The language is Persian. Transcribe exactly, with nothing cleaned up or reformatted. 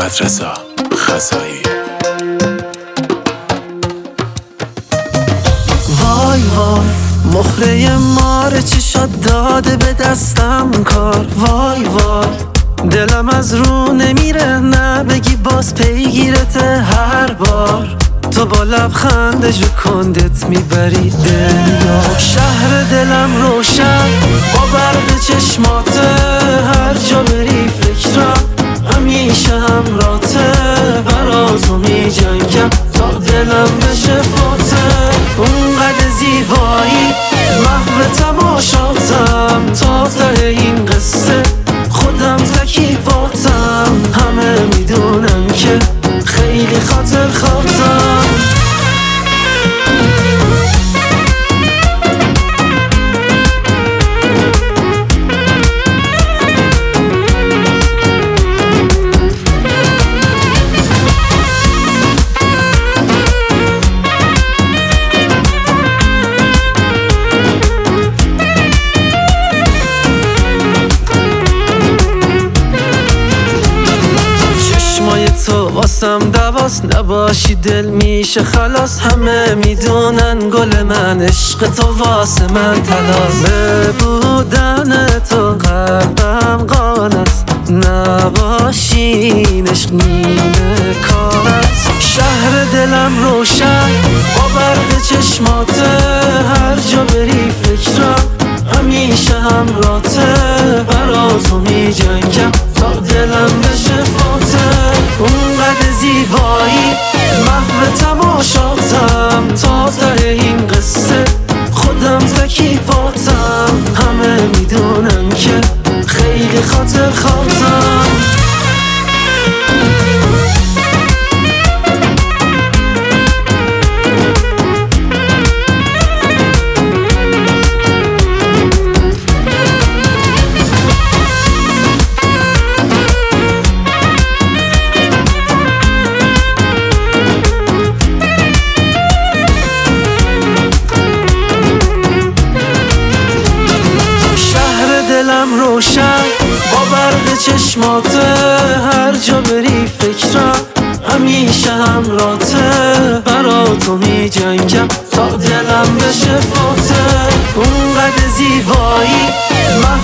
محمد رضا خزایی. وای وای مهره ماره چشات داده به دستم کار. وای وای دلم از رو نمیره نه بگی باز پیگیرته هر بار. تو با لبخند جو کندت میبری دنیا. شهر دلم روشن با برق چشماته، هر جا بری فکرم همیشه همراته. برا تو می جنگم تا دلم بشه فاته. اونقدر زیبایی محو تماشاتم، تا ته این قصه خودم تکیباتم. همه میدونن که خیلی خاطر خواهتم. تو واسم دواست، نباشی دل میشه خلاص. همه میدونن گل من عشق تو واسه من تلاس. به بودن تو قلبم قانست، نباشین عشق نیمه کار است. شهر دلم روشن با برق چشماته، هر جا بری فکرم همیشه همراته. برا تو می جنگم تا دلم بشه فاته. اونقدر زیبایی محو تماشاتم، تا ته این قصه خودم تکیباتم. همه میدونن که خیلی خاطر خواهتم. دلم روشن با برق چشماته، هر جا بری فکرم همیشه همراته. برا تو می جنگم تا دلم بشه فاته. اونقدر زیبایی